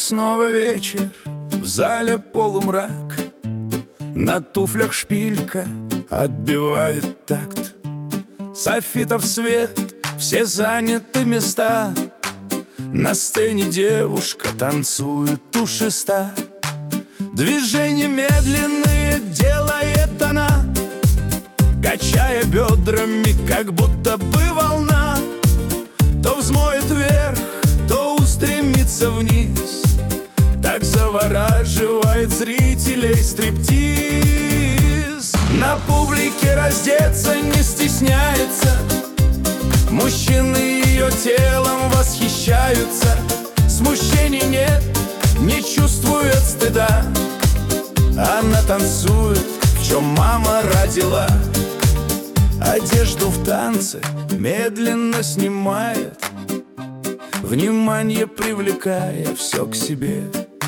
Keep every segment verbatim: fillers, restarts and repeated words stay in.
снова вечер, в зале полумрак. На туфлях шпилька отбивает такт. Софитов свет, все заняты места. На сцене девушка танцует у шеста. Движения медленные делает она, качая бедрами, как будто бы волна. То взмоет вверх, то устремится вниз. Так завораживает зрителей стриптиз. На публике раздеться не стесняется. Мужчины ее телом восхищаются. Смущений нет, не чувствует стыда. Она танцует, в чем мама родила. Одежду в танце медленно снимает, внимание привлекая все к себе.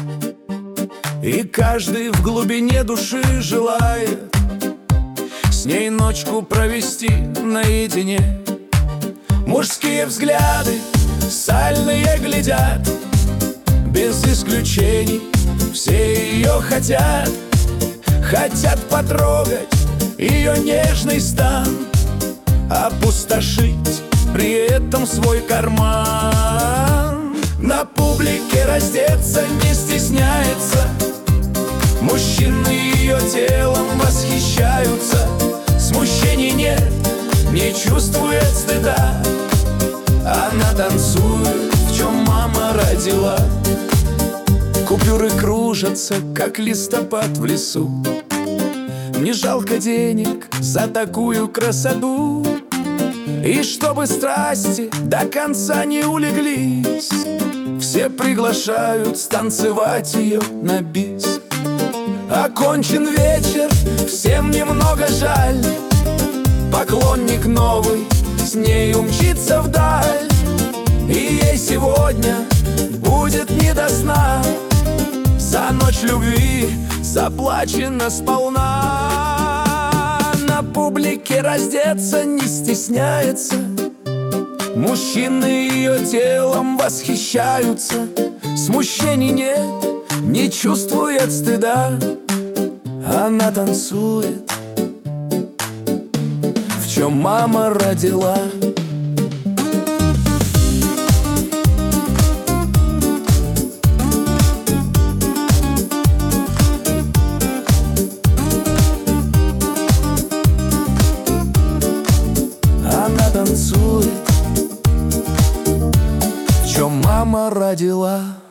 И каждый в глубине души желает с ней ночку провести наедине. Мужские взгляды сальные глядят, без исключений все ее хотят. Хотят потрогать ее нежный стан, опустошить при этом свой карман. На публике раздеться не стесняется. Мужчины ее телом восхищаются. Смущений нет, не чувствует стыда. Она танцует, в чем мама родила. Купюры кружатся, как листопад в лесу. Не жалко денег за такую красоту. И чтобы страсти до конца не улеглись, все приглашают станцевать ее на бис. Окончен вечер, всем немного жаль. Поклонник новый с ней умчится вдаль. И ей сегодня будет не до сна. За ночь любви заплачено сполна. На публике раздеться не стесняется. Мужчины ее телом восхищаются. Смущений нет, не чувствует стыда. Она танцует, в чем мама родила. Она танцует, в чем мама родила.